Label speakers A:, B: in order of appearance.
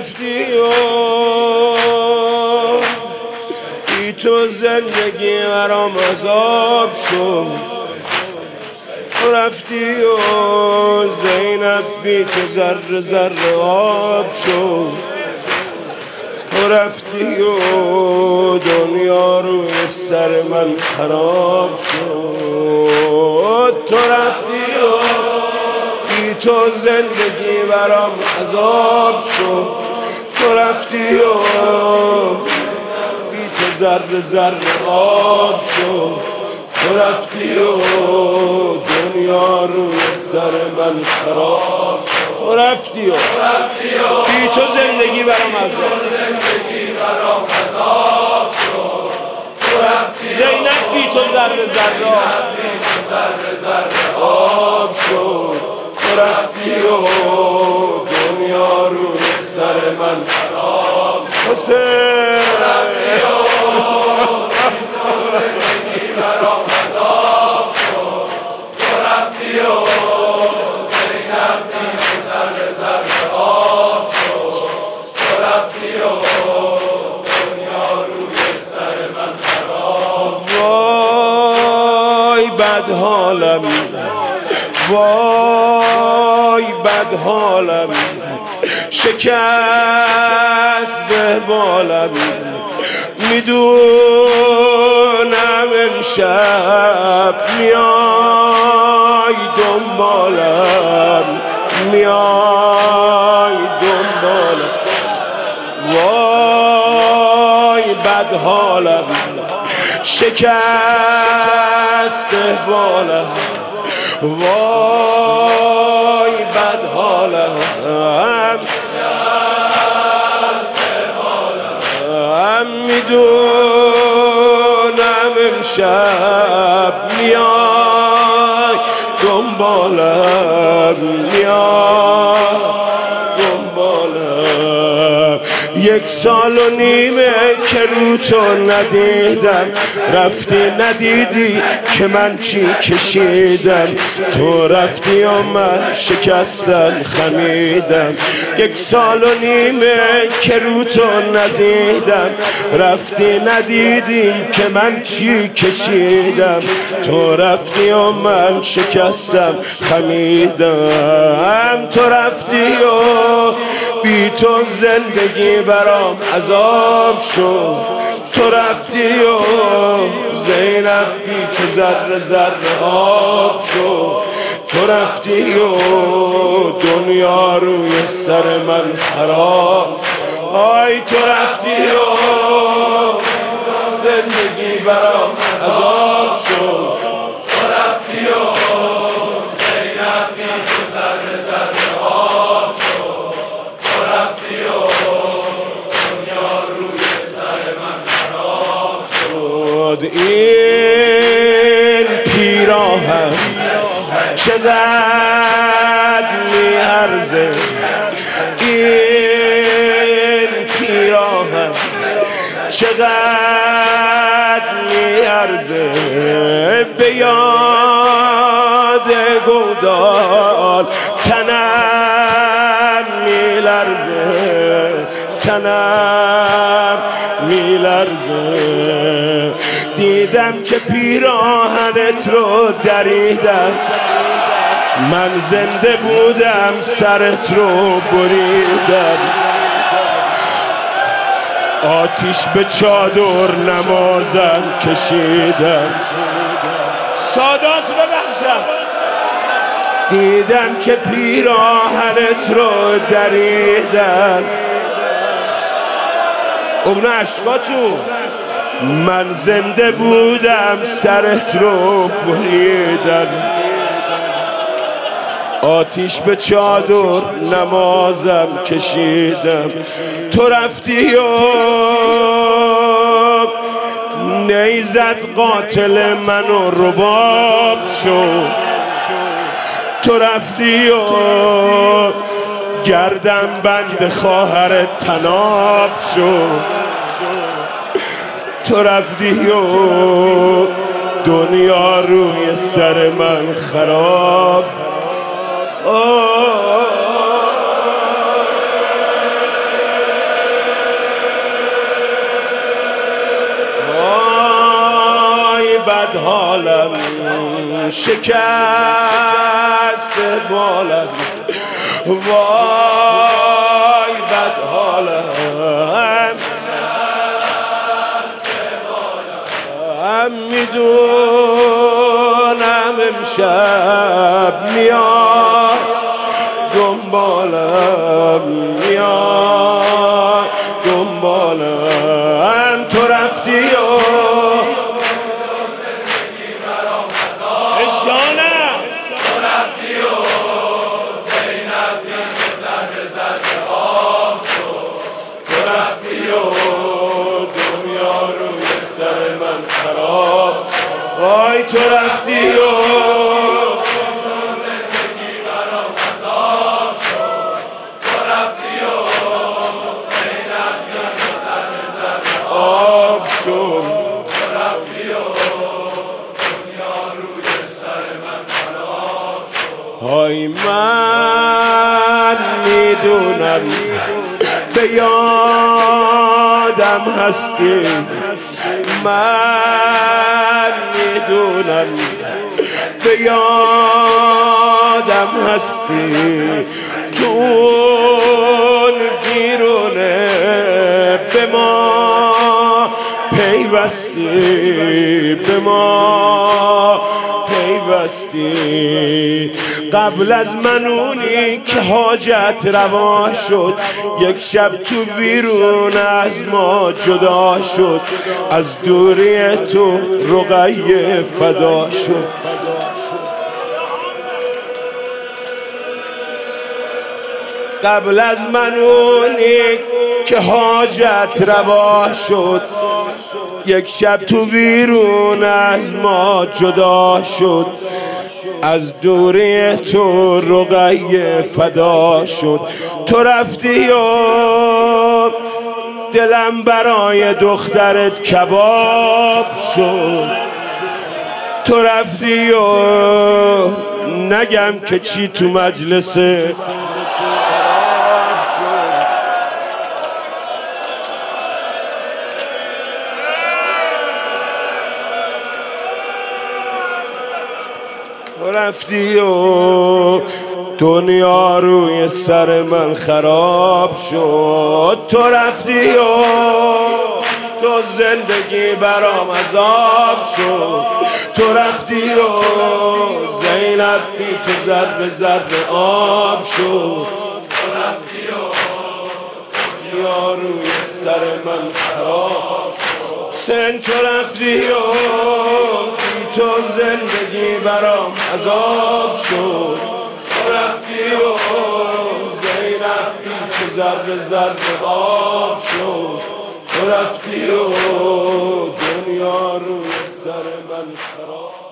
A: رفتی و بی تو زندگی برام عذاب شد. تو رفتی و زینب بی تو ذره ذره آب شد. تو رفتی و دنیا روی سر من خراب شد. تو رفتی و بی تو زندگی برام عذاب شد. تو رفتی و بی تو ذره ذره آب شد. تو رفتی و دنیا روی سر من خراب شد. تو رفتی و بی تو زندگی برام عذاب شد. زینب بی تو ذره ذره آب شد. تو رفتی و دنیا روی سر من خراب شد. حسین بد حالم، وای بد حالم، شکست بالم، میدونم امشب میای دنبالم، میای دنبالم. وای بد حالم، شکست بالم، وای بد حالم، میدونم امشب میای دنبالم، میای دنبالم. 1 سال و نیمه که رو تو ندیدم، رفتی ندیدی که من چی کشیدم. تو رفتی و من شکستم خمیدم. 1 سال و نیمه که رو تو ندیدم، رفتی ندیدی که من چی کشیدم. تو رفتی و من شکستم خمیدم. تو رفتی و بی تو زندگی برام عذاب شد. تو رفتی و زینب بی تو ذره ذره آب شد. تو رفتی و دنیا روی سر من خراب. آی تو رفتی و زندگی برام عذاب شد.
B: تو رفتی و زینب بی تو ذره ذره آب شد. تو رفتی و دنیا روی سر من خراب شد.
A: این پیراهن چقدر میارزه، این پیراهن چقدر میارزه، به یاد گودال تنم میلرزه، تنم میلرزه. دیدم که پیراهنت رو دریدم، من زنده بودم سرت رو بریدم. آتیش به چادر نمازم کشیدم. سادات ببخشم. دیدم که پیراهنت رو دریدم. اون عشقاتون من زنده بودم سرت رو بریدم. آتیش به چادر نمازم کشیدم. تو رفتی و نیزد قاتل منو رباب شد. تو رفتی و گردن بند خواهرت تناب شد. تو رفتی و دنیا روی سر من خراب. قدم شکست بالم وای بد حالم میدونم امشب میاد دنبالم میاد دنبالم تو رفتی و
B: جانم تو رفتی و زینب دیگه زده آب شد
A: تو رفتی و دنیا روی سر من خراب وای تو رفتی و
B: زندگی برام عذاب شد تو رفتی و زینب دیگه زده
A: آب شد
B: تو رفتی و دنیا روی سر من خراب شد
A: های من میدونم به یادم هستی من میدونم به یادم هستی تون بیرونه به ما پیوستی به ما پیوستی قبل از من اونی که حاجت روا شد یک شب تو بیرون از ما جدا شد از دوری تو رقیه فدا شد قبل از من اونی که حاجت روا شد یک شب تو بیرون از ما جدا شد از دوری تو رقیه فدا شد تو رفتی و دلم برای دخترت کباب شد تو رفتی و نگم که چی تو مجلس تو رفتی و دنیا روی سر من خراب شد تو رفتی و تو زندگی برام عذاب شد تو رفتی و زینب بی تو ذره ذره آب شد
B: تو رفتی و
A: دنیا روی سر من خراب سن تو رفتی و بی تو زندگی برام عذاب شد تو رفتی و زینب بی تو ذره ذره آب شد تو رفتی و دنیا روی سر من خراب